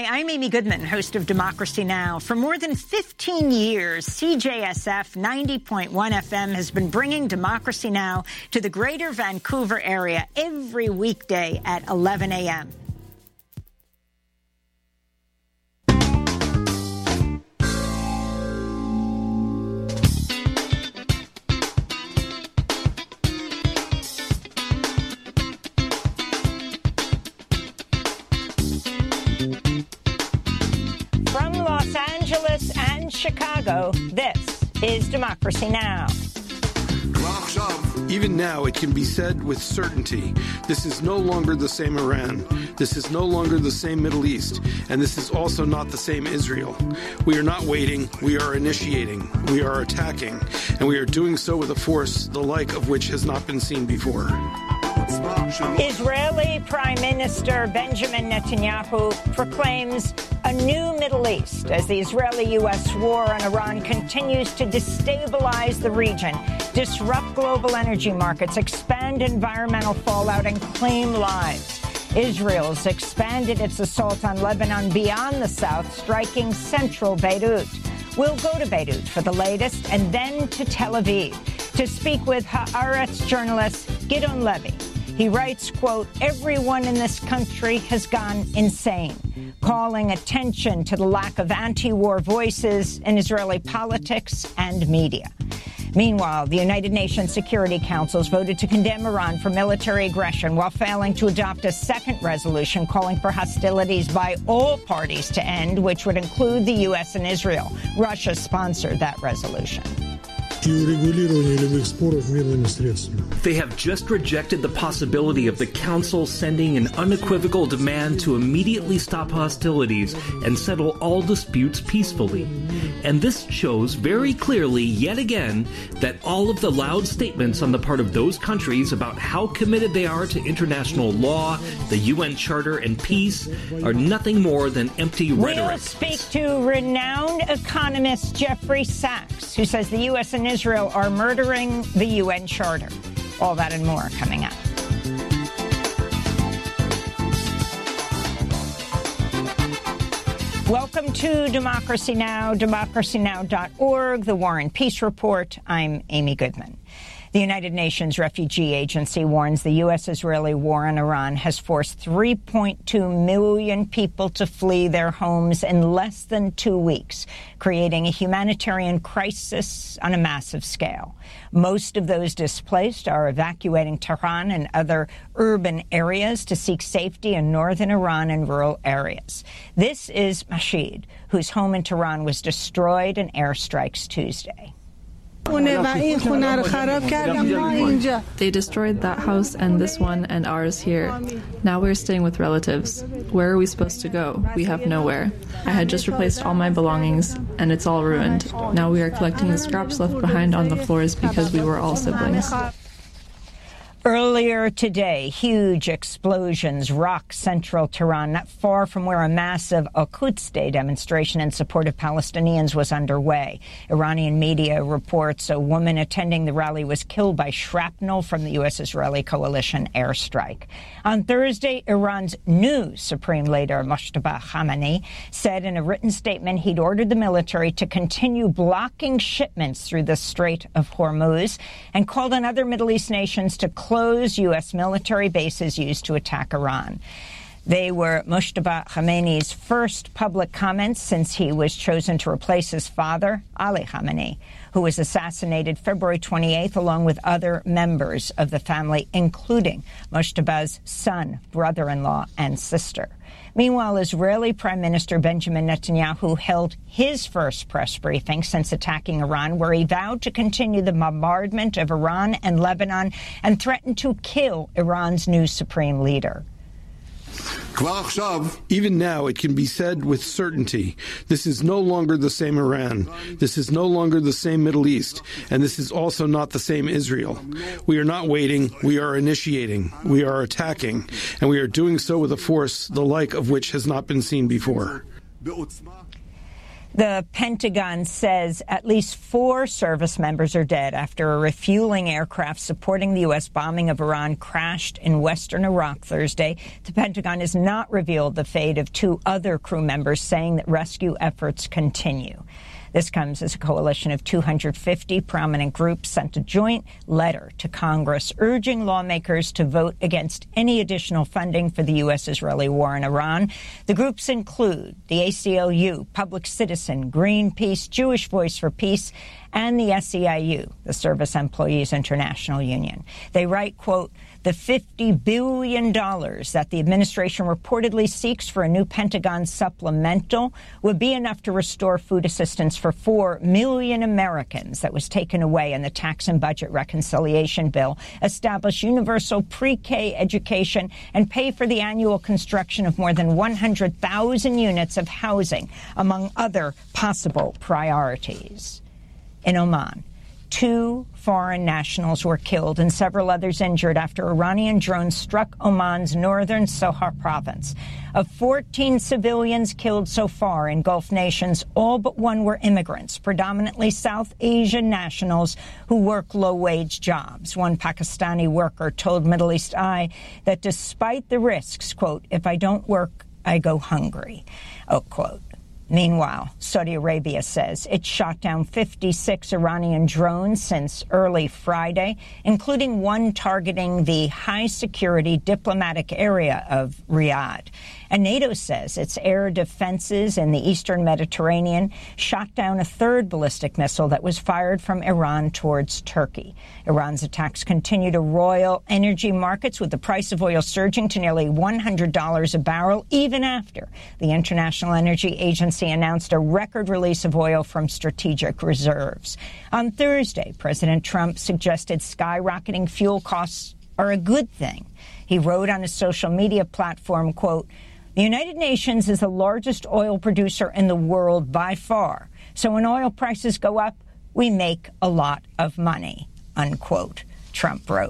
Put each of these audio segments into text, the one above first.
Hi, I'm Amy Goodman, host of Democracy Now! For more than 15 years, CJSF 90.1 FM has been bringing Democracy Now! To the greater Vancouver area every weekday at 11 a.m. Chicago, this is Democracy Now! Even now, it can be said with certainty, this is no longer the same Iran, this is no longer the same Middle East, and this is also not the same Israel. We are not waiting, we are initiating, we are attacking, and we are doing so with a force the like of which has not been seen before. Israeli Prime Minister Benjamin Netanyahu proclaims a new Middle East as the Israeli-U.S. war on Iran continues to destabilize the region, disrupt global energy markets, expand environmental fallout, and claim lives. Israel's expanded its assault on Lebanon beyond the south, striking central Beirut. We'll go to Beirut for the latest and then to Tel Aviv to speak with Haaretz journalist Gideon Levy. He writes, quote, everyone in this country has gone insane, calling attention to the lack of anti-war voices in Israeli politics and media. Meanwhile, the United Nations Security Council has voted to condemn Iran for military aggression while failing to adopt a second resolution calling for hostilities by all parties to end, which would include the U.S. and Israel. Russia sponsored that resolution. They have just rejected the possibility of the Council sending an unequivocal demand to immediately stop hostilities and settle all disputes peacefully. And this shows very clearly, yet again, that all of the loud statements on the part of those countries about how committed they are to international law, the UN Charter, and peace are nothing more than empty rhetoric. We'll speak to renowned economist Jeffrey Sachs, who says the U.S. and Israel are murdering the UN Charter. All that and more coming up. Welcome to Democracy Now!, democracynow.org, the War and Peace Report. I'm Amy Goodman. The United Nations Refugee Agency warns the U.S.-Israeli war on Iran has forced 3.2 million people to flee their homes in less than 2 weeks, creating a humanitarian crisis on a massive scale. Most of those displaced are evacuating Tehran and other urban areas to seek safety in northern Iran and rural areas. This is Mashid, whose home in Tehran was destroyed in airstrikes Tuesday. They destroyed that house and this one and ours here. Now we're staying with relatives. Where are we supposed to go? We have nowhere. I had just replaced all my belongings and it's all ruined. Now we are collecting the scraps left behind on the floors because we were all siblings. Earlier today, huge explosions rocked central Tehran, not far from where a massive Al-Quds Day demonstration in support of Palestinians was underway. Iranian media reports a woman attending the rally was killed by shrapnel from the U.S.-Israeli coalition airstrike. On Thursday, Iran's new supreme leader, Mojtaba Khamenei, said in a written statement he'd ordered the military to continue blocking shipments through the Strait of Hormuz and called on other Middle East nations to close U.S. military bases used to attack Iran. They were Mojtaba Khamenei's first public comments since he was chosen to replace his father, Ali Khamenei, who was assassinated February 28th, along with other members of the family, including Mojtaba's son, brother-in-law, and sister. Meanwhile, Israeli Prime Minister Benjamin Netanyahu held his first press briefing since attacking Iran, where he vowed to continue the bombardment of Iran and Lebanon and threatened to kill Iran's new supreme leader. Even now, it can be said with certainty, this is no longer the same Iran, this is no longer the same Middle East, and this is also not the same Israel. We are not waiting, we are initiating, we are attacking, and we are doing so with a force the like of which has not been seen before. The Pentagon says at least 4 service members are dead after a refueling aircraft supporting the U.S. bombing of Iran crashed in western Iraq Thursday. The Pentagon has not revealed the fate of 2 other crew members, saying that rescue efforts continue. This comes as a coalition of 250 prominent groups sent a joint letter to Congress urging lawmakers to vote against any additional funding for the U.S.-Israeli war in Iran. The groups include the ACLU, Public Citizen, Greenpeace, Jewish Voice for Peace, and the SEIU, the Service Employees International Union. They write, quote, the $50 billion that the administration reportedly seeks for a new Pentagon supplemental would be enough to restore food assistance for 4 million Americans that was taken away in the tax and budget reconciliation bill, establish universal pre-K education, and pay for the annual construction of more than 100,000 units of housing, among other possible priorities. In Oman, 2 foreign nationals were killed and several others injured after Iranian drones struck Oman's northern Sohar province. Of 14 civilians killed so far in Gulf nations, all but 1 were immigrants, predominantly South Asian nationals who work low-wage jobs. One Pakistani worker told Middle East Eye that despite the risks, quote, if I don't work, I go hungry, oh, quote. Meanwhile, Saudi Arabia says it shot down 56 Iranian drones since early Friday, including one targeting the high-security diplomatic area of Riyadh. And NATO says its air defenses in the eastern Mediterranean shot down a 3rd ballistic missile that was fired from Iran towards Turkey. Iran's attacks continue to roil energy markets, with the price of oil surging to nearly $100 a barrel, even after the International Energy Agency announced a record release of oil from strategic reserves. On Thursday, President Trump suggested skyrocketing fuel costs are a good thing. He wrote on his social media platform, quote, the United Nations is the largest oil producer in the world by far. So when oil prices go up, we make a lot of money, unquote, Trump wrote.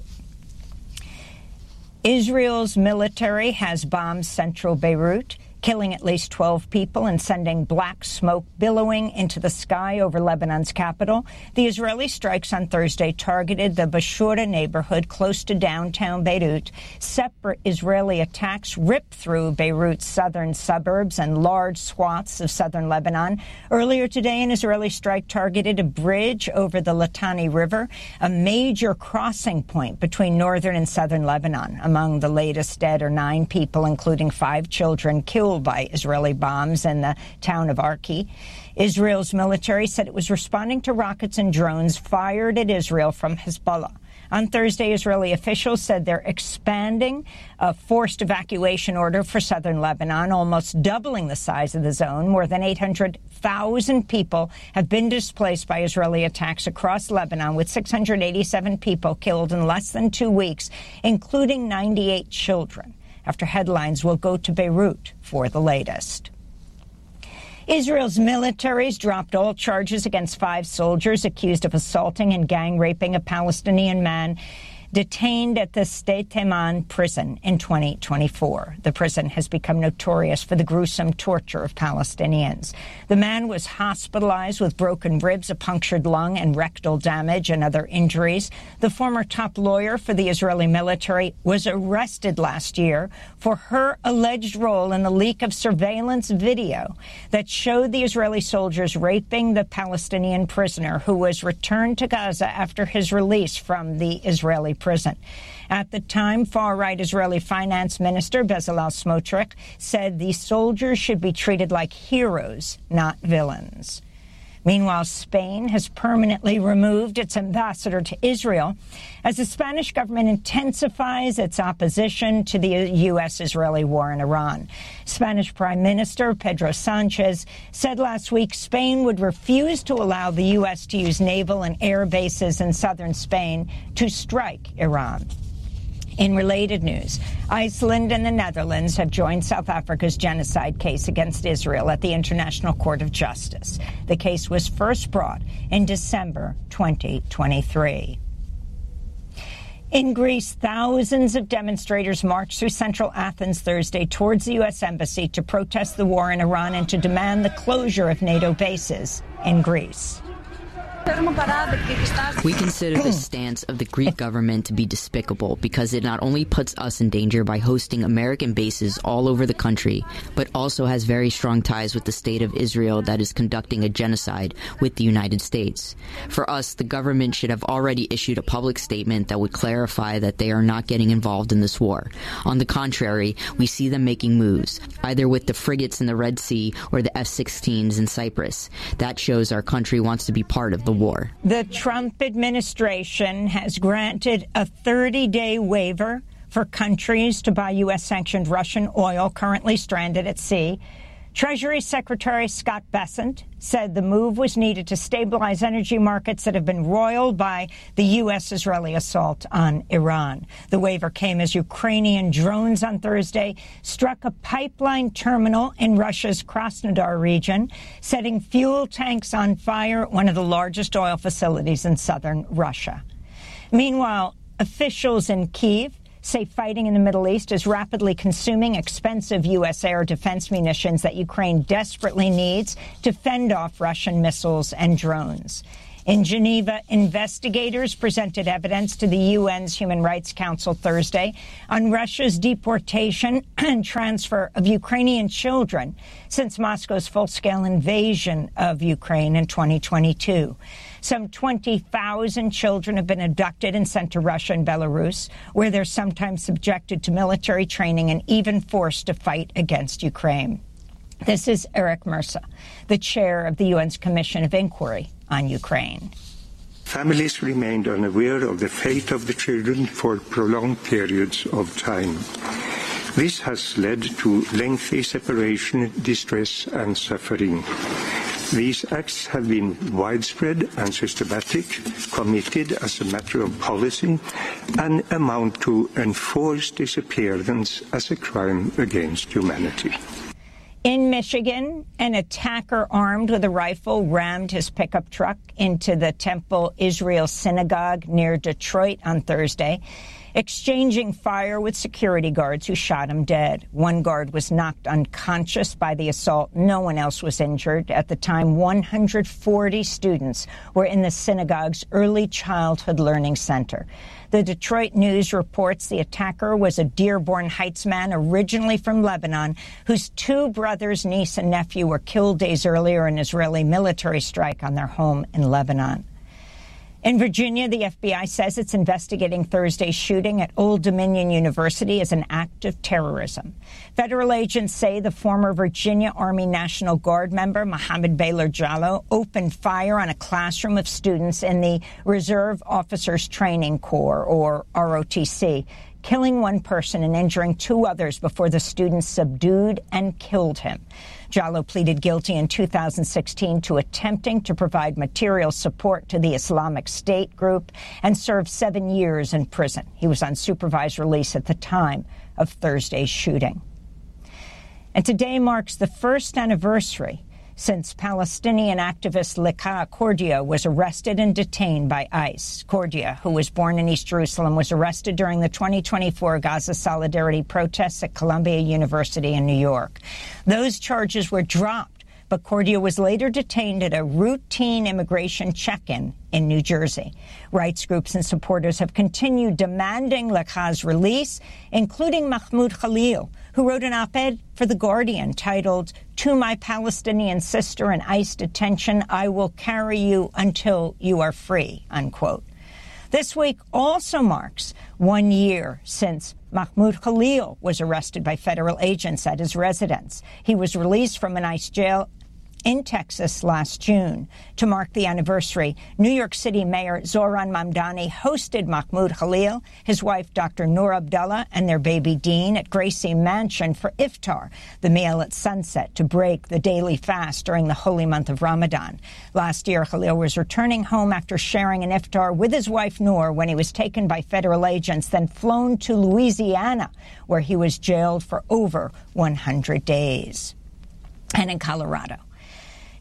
Israel's military has bombed central Beirut, killing at least 12 people and sending black smoke billowing into the sky over Lebanon's capital. The Israeli strikes on Thursday targeted the Bashura neighborhood close to downtown Beirut. Separate Israeli attacks ripped through Beirut's southern suburbs and large swaths of southern Lebanon. Earlier today, an Israeli strike targeted a bridge over the Litani River, a major crossing point between northern and southern Lebanon. Among the latest dead are 9 people, including 5 children, killed by Israeli bombs in the town of Arki. Israel's military said it was responding to rockets and drones fired at Israel from Hezbollah. On Thursday, Israeli officials said they're expanding a forced evacuation order for southern Lebanon, almost doubling the size of the zone. More than 800,000 people have been displaced by Israeli attacks across Lebanon, with 687 people killed in less than 2 weeks, including 98 children. After headlines, will go to Beirut for the latest. Israel's military's dropped all charges against 5 soldiers accused of assaulting and gang raping a Palestinian man detained at the Sde Taiman prison in 2024. The prison has become notorious for the gruesome torture of Palestinians. The man was hospitalized with broken ribs, a punctured lung, and rectal damage and other injuries. The former top lawyer for the Israeli military was arrested last year for her alleged role in the leak of surveillance video that showed the Israeli soldiers raping the Palestinian prisoner who was returned to Gaza after his release from the Israeli prison. At the time, far-right Israeli Finance Minister Bezalel Smotrich said the soldiers should be treated like heroes, not villains. Meanwhile, Spain has permanently removed its ambassador to Israel as the Spanish government intensifies its opposition to the U.S.-Israeli war in Iran. Spanish Prime Minister Pedro Sanchez said last week Spain would refuse to allow the U.S. to use naval and air bases in southern Spain to strike Iran. In related news, Iceland and the Netherlands have joined South Africa's genocide case against Israel at the International Court of Justice. The case was first brought in December 2023. In Greece, thousands of demonstrators marched through central Athens Thursday towards the U.S. Embassy to protest the war in Iran and to demand the closure of NATO bases in Greece. We consider the stance of the Greek government to be despicable because it not only puts us in danger by hosting American bases all over the country, but also has very strong ties with the state of Israel that is conducting a genocide with the United States. For us, the government should have already issued a public statement that would clarify that they are not getting involved in this war. On the contrary, we see them making moves, either with the frigates in the Red Sea or the F-16s in Cyprus. That shows our country wants to be part of the war. The Trump administration has granted a 30-day waiver for countries to buy U.S.-sanctioned Russian oil currently stranded at sea. Treasury Secretary Scott Bessent said the move was needed to stabilize energy markets that have been roiled by the U.S.-Israeli assault on Iran. The waiver came as Ukrainian drones on Thursday struck a pipeline terminal in Russia's Krasnodar region, setting fuel tanks on fire at one of the largest oil facilities in southern Russia. Meanwhile, officials in Kyiv say fighting in the Middle East is rapidly consuming expensive U.S. air defense munitions that Ukraine desperately needs to fend off Russian missiles and drones. In Geneva, investigators presented evidence to the UN's Human Rights Council Thursday on Russia's deportation and transfer of Ukrainian children since Moscow's full-scale invasion of Ukraine in 2022. Some 20,000 children have been abducted and sent to Russia and Belarus, where they're sometimes subjected to military training and even forced to fight against Ukraine. This is Eric Mercer, the chair of the UN's Commission of Inquiry on Ukraine. Families remained unaware of the fate of the children for prolonged periods of time. This has led to lengthy separation, distress, and suffering. These acts have been widespread and systematic, committed as a matter of policy, and amount to enforced disappearance as a crime against humanity. In Michigan, an attacker armed with a rifle rammed his pickup truck into the Temple Israel Synagogue near Detroit on Thursday, exchanging fire with security guards who shot him dead. One guard was knocked unconscious by the assault. No one else was injured. At the time, 140 students were in the synagogue's early childhood learning center. The Detroit News reports the attacker was a Dearborn Heights man originally from Lebanon, whose two brothers, niece, and nephew were killed days earlier in an Israeli military strike on their home in Lebanon. In Virginia, the FBI says it's investigating Thursday's shooting at Old Dominion University as an act of terrorism. Federal agents say the former Virginia Army National Guard member, Mohammed Baylor Jallow, opened fire on a classroom of students in the Reserve Officers Training Corps, or ROTC, killing one person and injuring two others before the students subdued and killed him. Jallow pleaded guilty in 2016 to attempting to provide material support to the Islamic State group and served 7 years in prison. He was on supervised release at the time of Thursday's shooting. And today marks the first anniversary since Palestinian activist Lika Kordia was arrested and detained by ICE. Kordia, who was born in East Jerusalem, was arrested during the 2024 Gaza Solidarity protests at Columbia University in New York. Those charges were dropped, but Kordia was later detained at a routine immigration check-in in New Jersey. Rights groups and supporters have continued demanding Lika's release, including Mahmoud Khalil, who wrote an op-ed for The Guardian titled, "To my Palestinian sister in ICE detention, I will carry you until you are free," unquote. This week also marks 1 year since Mahmoud Khalil was arrested by federal agents at his residence. He was released from an ICE jail in Texas last June. To mark the anniversary, New York City Mayor Zohran Mamdani hosted Mahmoud Khalil, his wife Dr. Noor Abdullah, and their baby Dean at Gracie Mansion for iftar, the meal at sunset to break the daily fast during the holy month of Ramadan. Last year, Khalil was returning home after sharing an iftar with his wife Noor when he was taken by federal agents, then flown to Louisiana, where he was jailed for over 100 days. And in Colorado,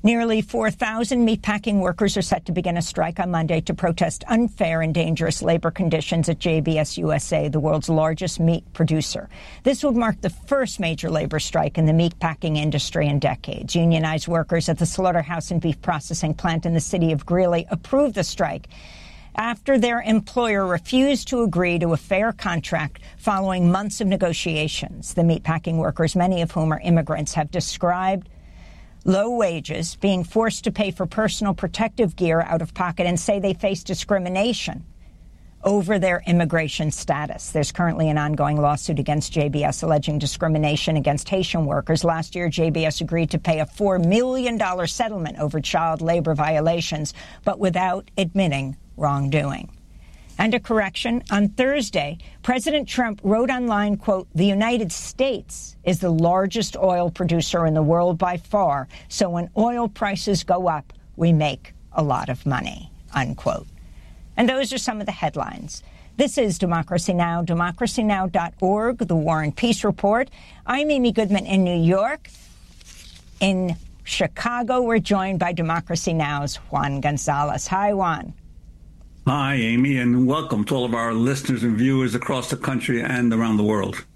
Nearly 4,000 meatpacking workers are set to begin a strike on Monday to protest unfair and dangerous labor conditions at JBS USA, the world's largest meat producer. This would mark the first major labor strike in the meatpacking industry in decades. Unionized workers at the slaughterhouse and beef processing plant in the city of Greeley approved the strike after their employer refused to agree to a fair contract following months of negotiations. The meatpacking workers, many of whom are immigrants, have described low wages, being forced to pay for personal protective gear out of pocket, and say they face discrimination over their immigration status. There's currently an ongoing lawsuit against JBS alleging discrimination against Haitian workers. Last year, JBS agreed to pay a $4 million settlement over child labor violations, but without admitting wrongdoing. And a correction, on Thursday, President Trump wrote online, quote, "The United States is the largest oil producer in the world by far, so when oil prices go up, we make a lot of money," unquote. And those are some of the headlines. This is Democracy Now!, democracynow.org, the War and Peace Report. I'm Amy Goodman in New York. In Chicago, we're joined by Democracy Now!'s Juan Gonzalez. Hi, Juan. Hi, Amy, and welcome to all of our listeners and viewers across the country and around the world.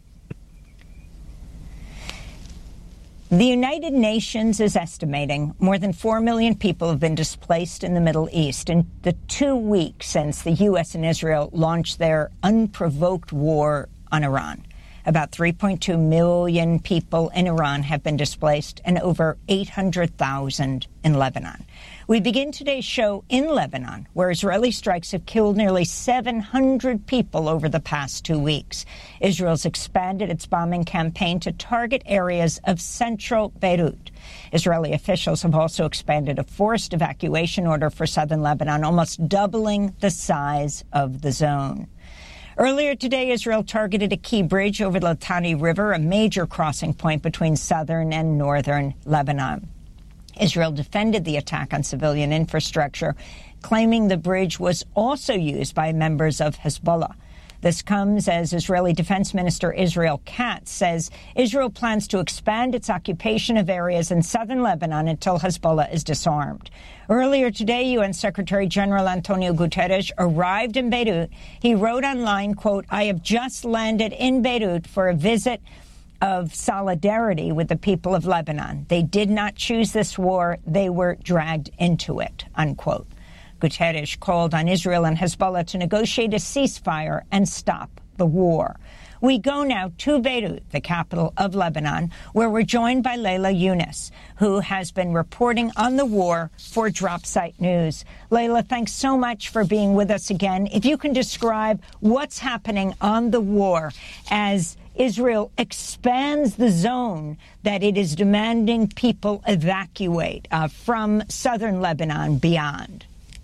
The United Nations is estimating more than 4 million people have been displaced in the Middle East in the 2 weeks since the U.S. and Israel launched their unprovoked war on Iran. About 3.2 million people in Iran have been displaced and over 800,000 in Lebanon. We begin today's show in Lebanon, where Israeli strikes have killed nearly 700 people over the past 2 weeks. Israel's expanded its bombing campaign to target areas of central Beirut. Israeli officials have also expanded a forced evacuation order for southern Lebanon, almost doubling the size of the zone. Earlier today, Israel targeted a key bridge over the Litani River, a major crossing point between southern and northern Lebanon. Israel defended the attack on civilian infrastructure, claiming the bridge was also used by members of Hezbollah. This comes as Israeli Defense Minister Israel Katz says Israel plans to expand its occupation of areas in southern Lebanon until Hezbollah is disarmed. Earlier today, UN Secretary General Antonio Guterres arrived in Beirut. He wrote online, quote, "I have just landed in Beirut for a visit of solidarity with the people of Lebanon. They did not choose this war. They were dragged into it," unquote. Guterres called on Israel and Hezbollah to negotiate a ceasefire and stop the war. We go now to Beirut, the capital of Lebanon, where we're joined by Leila Younes, who has been reporting on the war for Dropsite News. Leila, thanks so much for being with us again. If you can describe what's happening on the war as Israel expands the zone that it is demanding people evacuate from southern Lebanon beyond.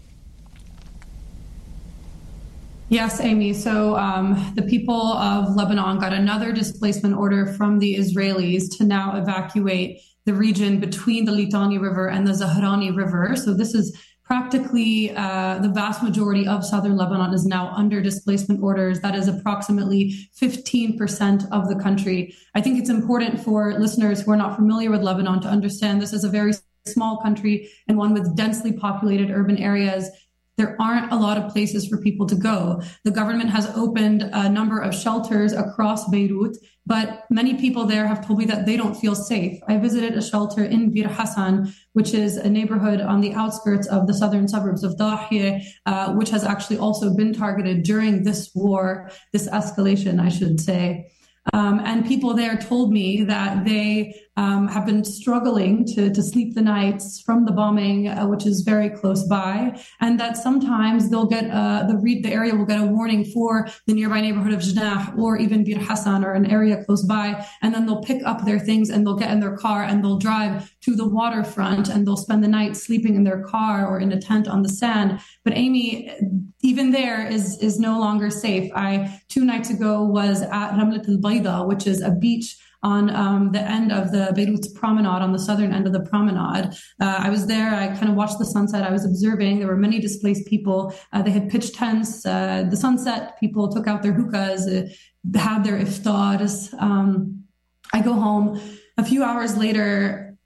Yes, Amy. So the people of Lebanon got another displacement order from the Israelis to now evacuate the region between the Litani River and the Zahrani River. So this is practically the vast majority of southern Lebanon is now under displacement orders. That is approximately 15% of the country. I think it's important for listeners who are not familiar with Lebanon to understand this is a very small country and one with densely populated urban areas. There aren't a lot of places for people to go. The government has opened a number of shelters across Beirut, but many people there have told me that they don't feel safe. I visited a shelter in Bir Hassan, which is a neighborhood on the outskirts of the southern suburbs of Dahieh, which has actually also been targeted during this war, this escalation, I should say. And people there told me that they have been struggling to sleep the nights from the bombing, which is very close by, and that sometimes they'll get the area will get a warning for the nearby neighborhood of Janah or even Bir Hassan or an area close by, and then they'll pick up their things and they'll get in their car and they'll drive to the waterfront and they'll spend the night sleeping in their car or in a tent on the sand. But Amy, even there is no longer safe. 2 nights ago was at Ramlat al-Bayda, which is a beach on the end of the Beirut promenade, on the southern end of the promenade. I was there. I kind of watched the sunset. I was observing. There were many displaced people. They had pitched tents. The sunset, people took out their hookahs, had their iftars. I go home. A few hours later,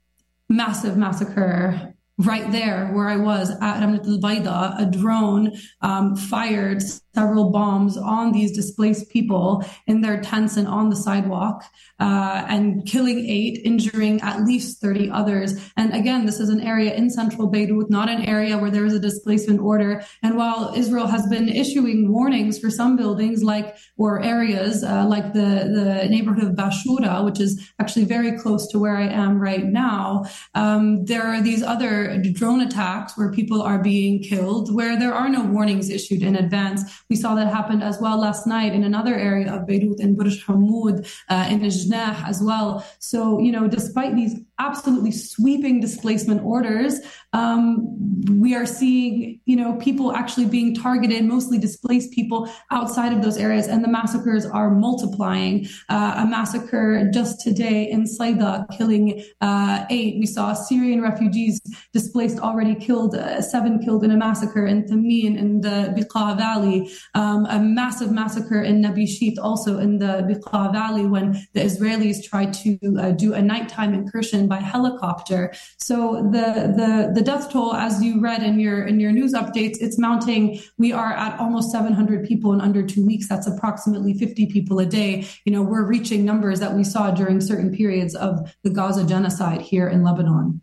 massive massacre right there where I was at Ramlat al-Bayda. A drone fired several bombs on these displaced people in their tents and on the sidewalk, and killing 8, injuring at least 30 others. And again, this is an area in central Beirut, not an area where there is a displacement order. And while Israel has been issuing warnings for some buildings or areas like the neighborhood of Bashura, which is actually very close to where I am right now, there are these other drone attacks where people are being killed, where there are no warnings issued in advance. We saw that happen as well last night in another area of Beirut, in Burj Hamoud, in Ijnah as well. So, despite these absolutely sweeping displacement orders, we are seeing, people actually being targeted, mostly displaced people outside of those areas, and the massacres are multiplying. A massacre just today in Saida, killing 8. We saw Syrian refugees displaced already killed, 7 killed in a massacre in Tamim in the Biqa Valley, a massive massacre in Nabishit, also in the Biqa Valley, when the Israelis tried to do a nighttime incursion by helicopter. So the death toll, as you read in your news updates, it's mounting. We are at almost 700 people in under 2 weeks. That's approximately 50 people a day. We're reaching numbers that we saw during certain periods of the Gaza genocide here in Lebanon.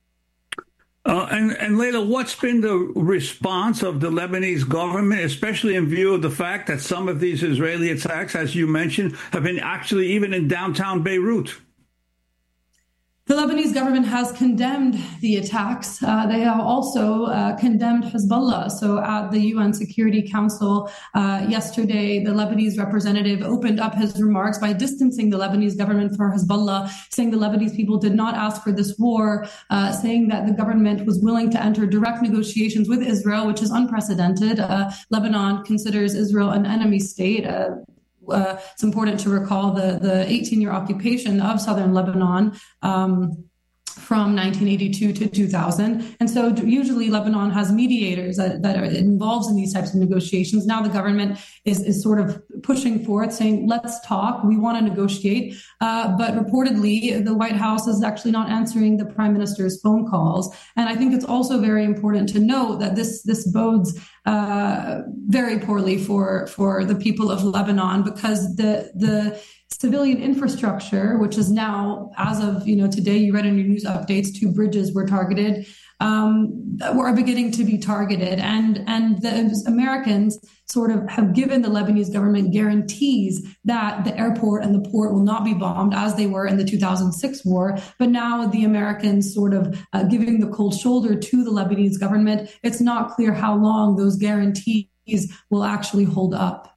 And Leila, what's been the response of the Lebanese government, especially in view of the fact that some of these Israeli attacks, as you mentioned, have been actually even in downtown Beirut? The Lebanese government has condemned the attacks. They have also condemned Hezbollah. So at the UN Security Council yesterday, the Lebanese representative opened up his remarks by distancing the Lebanese government from Hezbollah, saying the Lebanese people did not ask for this war, saying that the government was willing to enter direct negotiations with Israel, which is unprecedented. Lebanon considers Israel an enemy state. It's important to recall the 18-year occupation of southern Lebanon from 1982 to 2000. And so usually Lebanon has mediators that are involved in these types of negotiations. Now the government is sort of pushing forth, saying, let's talk, we want to negotiate. But reportedly, the White House is actually not answering the prime minister's phone calls. And I think it's also very important to note that this bodes very poorly for the people of Lebanon, because the civilian infrastructure, which is now, as of today, you read in your news updates, 2 bridges were targeted, are beginning to be targeted, and the Americans sort of have given the Lebanese government guarantees that the airport and the port will not be bombed as they were in the 2006 war. But now the Americans sort of giving the cold shoulder to the Lebanese government. It's not clear how long those guarantees will actually hold up.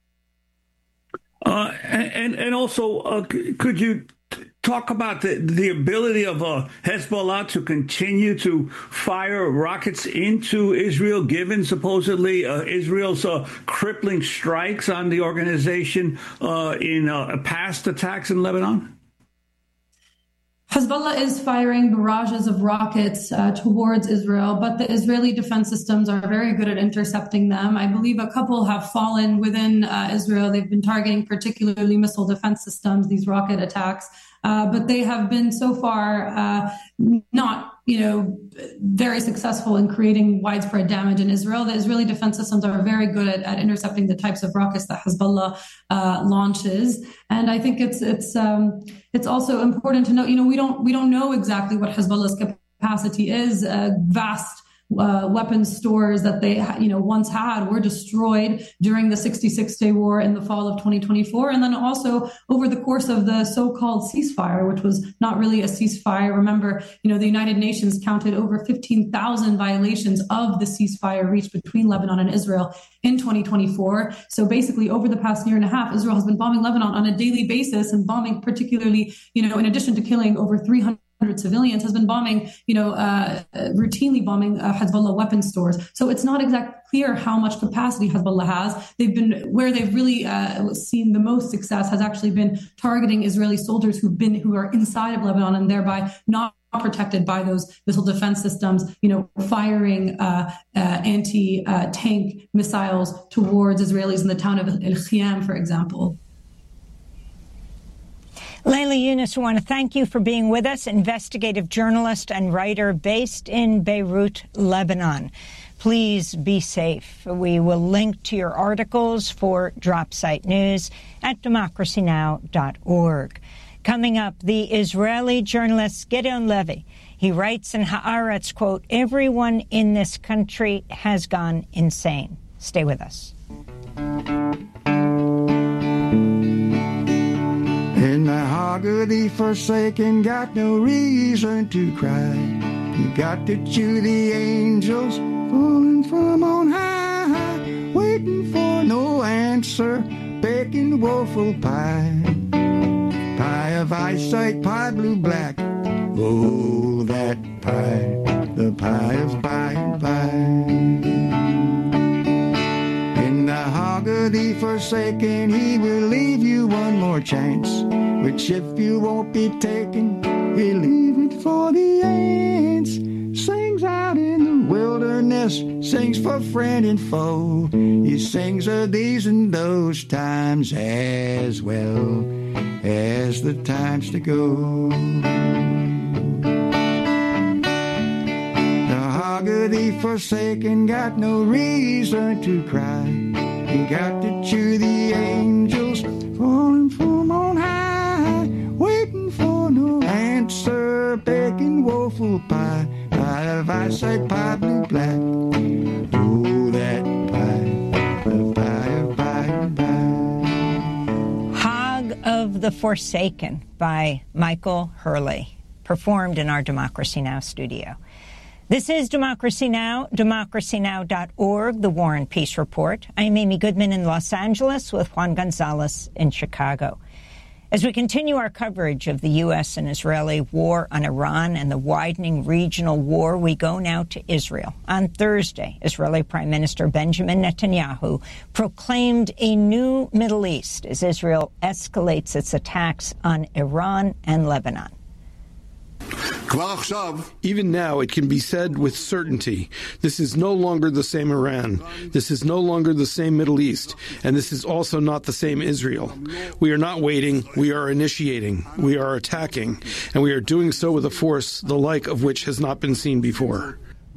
And also, could you talk about the ability of Hezbollah to continue to fire rockets into Israel, given supposedly Israel's crippling strikes on the organization in past attacks in Lebanon? Hezbollah is firing barrages of rockets towards Israel, but the Israeli defense systems are very good at intercepting them. I believe a couple have fallen within Israel. They've been targeting particularly missile defense systems, these rocket attacks. But they have been so far not, very successful in creating widespread damage in Israel. The Israeli defense systems are very good at intercepting the types of rockets that Hezbollah launches. And I think it's also important to note, we don't know exactly what Hezbollah's capacity is. Vast weapons stores that they once had were destroyed during the 66-day war in the fall of 2024, and then also over the course of the so-called ceasefire, which was not really a ceasefire. Remember, the United Nations counted over 15,000 violations of the ceasefire reached between Lebanon and Israel in 2024. So basically, over the past year and a half, Israel has been bombing Lebanon on a daily basis, and bombing particularly, in addition to killing over 300 civilians, has been bombing, routinely bombing Hezbollah weapon stores. So it's not exactly clear how much capacity Hezbollah has. Where they've really seen the most success has actually been targeting Israeli soldiers who are inside of Lebanon and thereby not protected by those missile defense systems, firing anti-tank missiles towards Israelis in the town of El Khiam, for example. Leila Younes, I want to thank you for being with us, investigative journalist and writer based in Beirut, Lebanon. Please be safe. We will link to your articles for Drop Site News at democracynow.org. Coming up, the Israeli journalist Gideon Levy. He writes in Haaretz, quote, "Everyone in this country has gone insane." Stay with us. In the hog of the forsaken, got no reason to cry. You got to chew the angels falling from on high, waiting for no answer, baking woeful pie. Pie of eyesight, pie blue black. Oh, that pie, the pie of by and by. In the hog of the forsaken, he will leave you one more chance, which if you won't be taken, he'll leave it for the ants. Sings out in the wilderness, sings for friend and foe. He sings of these and those times as well as the times to go. The hog of the forsaken got no reason to cry. He got to chew the angels falling from on high, waiting for no answer, baking woeful pie. Pie of eyesight, pie blue black. Oh, that pie, the pie of by and by. Hog of the Forsaken by Michael Hurley, performed in our Democracy Now! Studio. This is Democracy Now!, democracynow.org, the War and Peace Report. I'm Amy Goodman in Los Angeles with Juan Gonzalez in Chicago. As we continue our coverage of the U.S. and Israeli war on Iran and the widening regional war, we go now to Israel. On Thursday, Israeli Prime Minister Benjamin Netanyahu proclaimed a new Middle East as Israel escalates its attacks on Iran and Lebanon. Even now, it can be said with certainty, this is no longer the same Iran, this is no longer the same Middle East, and this is also not the same Israel. We are not waiting, we are initiating, we are attacking, and we are doing so with a force the like of which has not been seen before.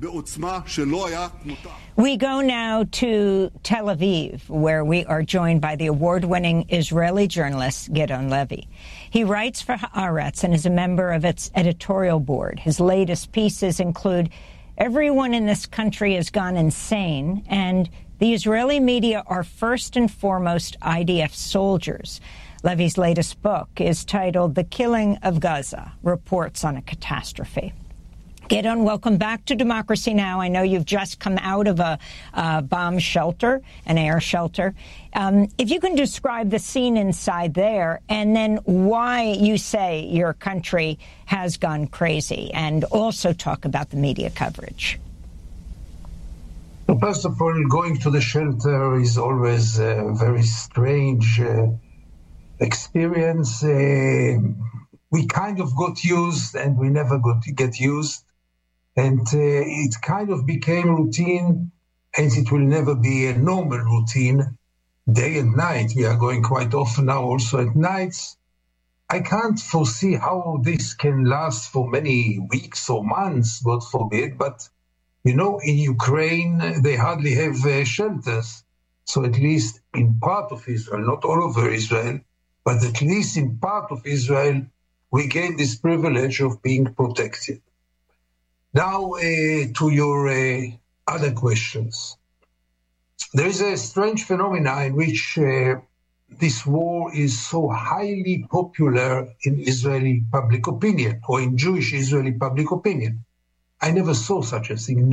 We go now to Tel Aviv, where we are joined by the award-winning Israeli journalist Gideon Levy. He writes for Haaretz and is a member of its editorial board. His latest pieces include "Everyone in this country has gone insane," and "The Israeli media are first and foremost IDF soldiers." Levy's latest book is titled "The Killing of Gaza: Reports on a Catastrophe." Gideon, welcome back to Democracy Now! I know you've just come out of a bomb shelter, an air shelter. If you can describe the scene inside there, and then why you say your country has gone crazy, and also talk about the media coverage. Well, first of all, going to the shelter is always a very strange experience. We kind of got used, and we never got to get used. And it kind of became routine, and it will never be a normal routine, day and night. We are going quite often now also at nights. I can't foresee how this can last for many weeks or months, God forbid. But, you know, in Ukraine, they hardly have shelters. So at least in part of Israel, not all over Israel, but at least in part of Israel, we gain this privilege of being protected. Now, to your other questions. There is a strange phenomenon in which this war is so highly popular in Israeli public opinion, or in Jewish Israeli public opinion. I never saw such a thing.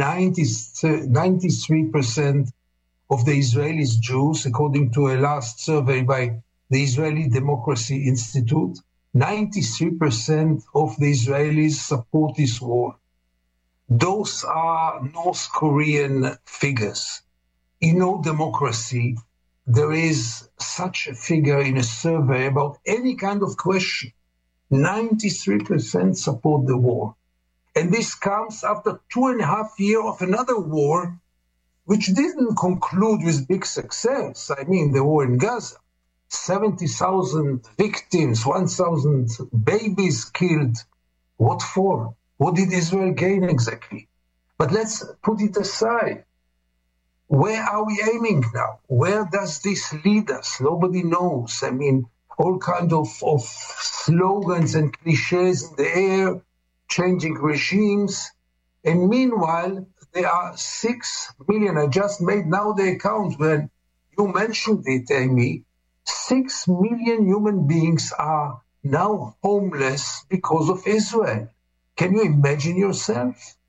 93% of the Israelis Jews, according to a last survey by the Israeli Democracy Institute, 93% of the Israelis support this war. Those are North Korean figures. In no democracy, there is such a figure in a survey about any kind of question. 93% support the war. And this comes after 2.5 years of another war, which didn't conclude with big success. I mean, the war in Gaza. 70,000 victims, 1,000 babies killed. What for? What did Israel gain exactly? But let's put it aside. Where are we aiming now? Where does this lead us? Nobody knows. I mean, all kinds of slogans and cliches in the air, changing regimes. And meanwhile, there are 6 million. I just made now the account when you mentioned it, Amy. 6 million human beings are now homeless because of Israel. Can you imagine yourself?